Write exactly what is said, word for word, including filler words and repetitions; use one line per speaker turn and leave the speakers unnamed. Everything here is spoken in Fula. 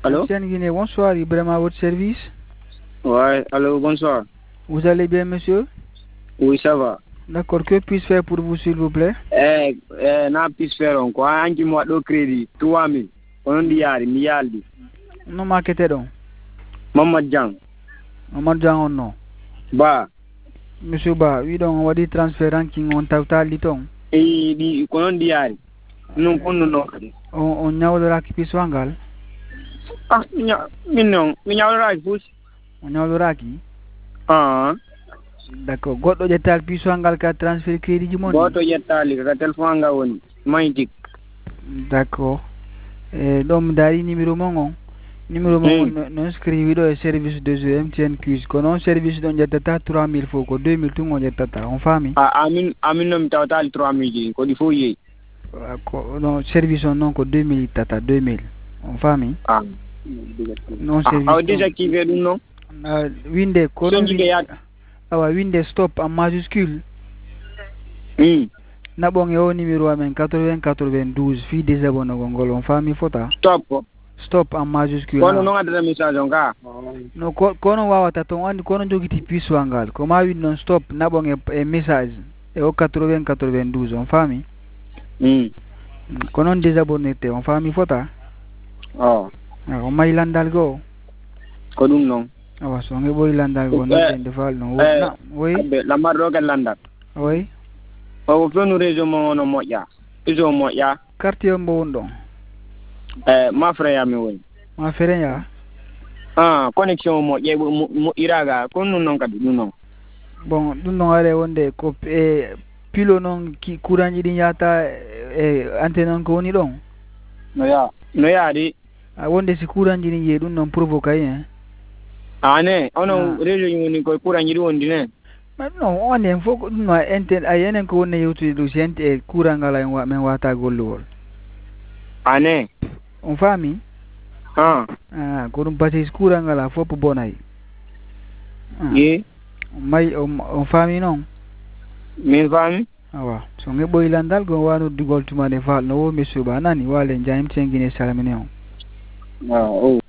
Allô?
M T N Guinée, bonsoir, Ibrahim à votre service.
Ouais, allô, bonsoir.
Vous allez bien, monsieur?
Oui, ça va.
D'accord, que puis-je faire pour vous, s'il vous plaît?
Eh, eh, na puis faire on quoi? Anki mo do crédit trois mille. On di yari mi yaldi.
Non, marketé donc.
Mamad Jang.
Mamad Jang, non.
Ba.
Monsieur Ba, oui, donc on va dire transfert ranking on total dit on.
Eh, di konon di yari. Non kono no.
On on nyawlo ki puis wangal.
Ah, minya, minnon, minya ra fus.
On nyawlo ki?
Ah.
D'accord, goddo jettal puis wangal ka transfert crédit ji mon.
Goto yettali ka téléphone nga woni. Mayitik.
D'accord. Eh, dom dari numéro mon. Numéro mon non scrivi do service de jeu M T N Quiz. Kono service don jettata trois mille fo ko deux mille tu on jettata. On fami?
Ah, amin amin nom total trois mille ko di fo yi.
Ko non service on non ko deux mille tata deux mille. On fami?
Ah.
Non service.
Ah, désactiver dum non?
Ah, winde kono
winde
awa winde stop en majuscule.
Hmm.
Na bon yo numéro amen quatre-vingts quatre-vingt-douze fi désabonné gongol on fami fota.
Stop.
Stop en majuscule.
Kono non adada message on ka.
No ko kono wawata to andi kono jogiti puce wangal ko ma wi non stop na bon e, e message e o quatre-vingts quatre-vingt-douze on fami.
Hmm.
Kono désabonné te on fami fota.
Oh.
Ah, o may landal go.
Ko dum non.
Awa so nge boy landal go no den defal no. Na, oui.
La marro ga landal.
Oui.
O fonu réseau mo no moƴƴa. Réseau moƴƴa.
Quartier mbo wondo.
Eh, ma frère ya mi woni.
Ma frère ya.
Ah, connexion mo ƴe mo iraga ko non non kadi dum non.
Bon, dum non are wonde ko e pilo non ki kuranji din yata e antenne non ko woni don.
No ya. No ya di.
A wonde si kuranji din ye dum non provoque hein.
Ah ne, ono réseau yi woni ko kuranji won di ne.
Ma non, on est foko dum no antenne ayenen ko woni yutu do sente e kurangala en wa men wata gollugol.
Ah ne.
On fami?
Ah.
Ah, ko dum pati kurangala fop bonay.
Ye.
May on fami non?
Min fami?
Awa, so nge boy landal go wano dugol tuma de fal no wo monsieur ba nani wale njaim tengine salamene on.
Ah, oh.